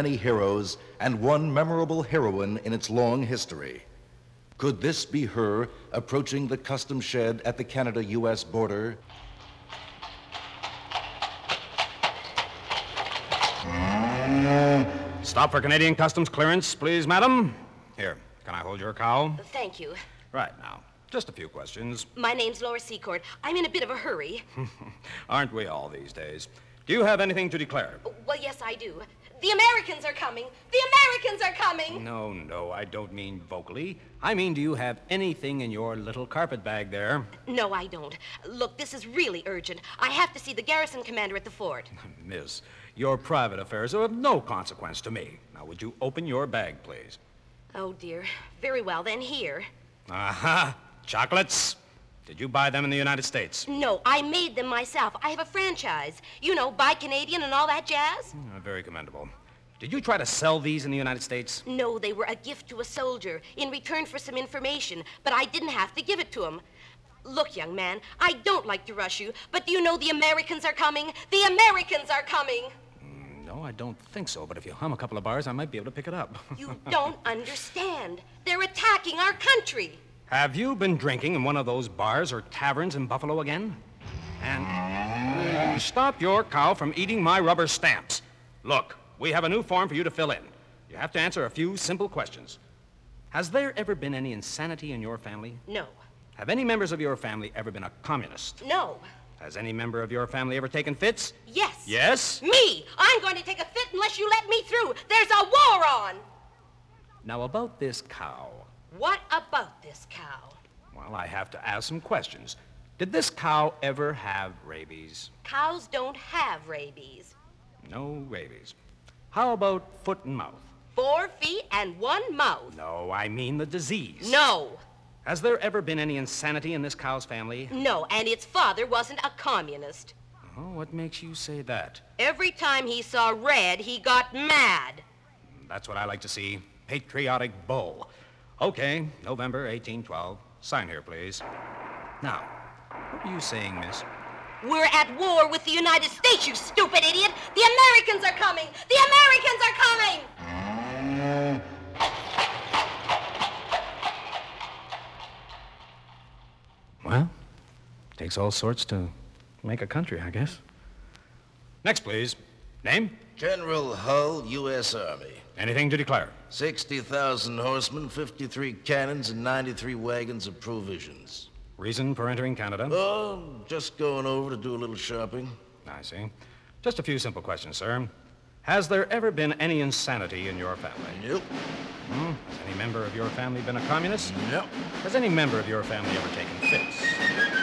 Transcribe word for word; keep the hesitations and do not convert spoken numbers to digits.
many heroes and one memorable heroine in its long history. Could this be her approaching the customs shed at the Canada-U S border? Stop for Canadian Customs clearance, please, madam. Here, can I hold your cow? Thank you. Right now. Just a few questions. My name's Laura Secord. I'm in a bit of a hurry. Aren't we all these days? Do you have anything to declare? Well, yes, I do. The Americans are coming. The Americans are coming. No, no, I don't mean vocally. I mean, do you have anything in your little carpet bag there? No, I don't. Look, this is really urgent. I have to see the garrison commander at the fort. Miss, your private affairs are of no consequence to me. Now, would you open your bag, please? Oh, dear. Very well, then here. Aha! Chocolates? Did you buy them in the United States? No, I made them myself. I have a franchise. You know, Buy Canadian and all that jazz. Mm, very commendable. Did you try to sell these in the United States? No, they were a gift to a soldier in return for some information, but I didn't have to give it to him. Look, young man, I don't like to rush you, but do you know the Americans are coming? The Americans are coming! Mm, no, I don't think so, but if you hum a couple of bars, I might be able to pick it up. You don't understand. They're attacking our country. Have you been drinking in one of those bars or taverns in Buffalo again? And stop your cow from eating my rubber stamps. Look, we have a new form for you to fill in. You have to answer a few simple questions. Has there ever been any insanity in your family? No. Have any members of your family ever been a communist? No. Has any member of your family ever taken fits? Yes. Yes? Me! I'm going to take a fit unless you let me through. There's a war on! Now, about this cow. What about this cow? Well, I have to ask some questions. Did this cow ever have rabies? Cows don't have rabies. No rabies. How about foot and mouth? Four feet and one mouth. No, I mean the disease. No. Has there ever been any insanity in this cow's family? No, and its father wasn't a communist. Oh, what makes you say that? Every time he saw red, he got mad. That's what I like to see. Patriotic bull. Okay, November eighteen twelve. Sign here, please. Now, what were you saying, miss? We're at war with the United States, you stupid idiot! The Americans are coming! The Americans are coming! Well, takes all sorts to make a country, I guess. Next, please. Name? General Hull, U S Army. Anything to declare? sixty thousand horsemen, fifty-three cannons, and ninety-three wagons of provisions. Reason for entering Canada? Oh, just going over to do a little shopping. I see. Just a few simple questions, sir. Has there ever been any insanity in your family? Nope. Hmm? Has any member of your family been a communist? Nope. Has any member of your family ever taken fits?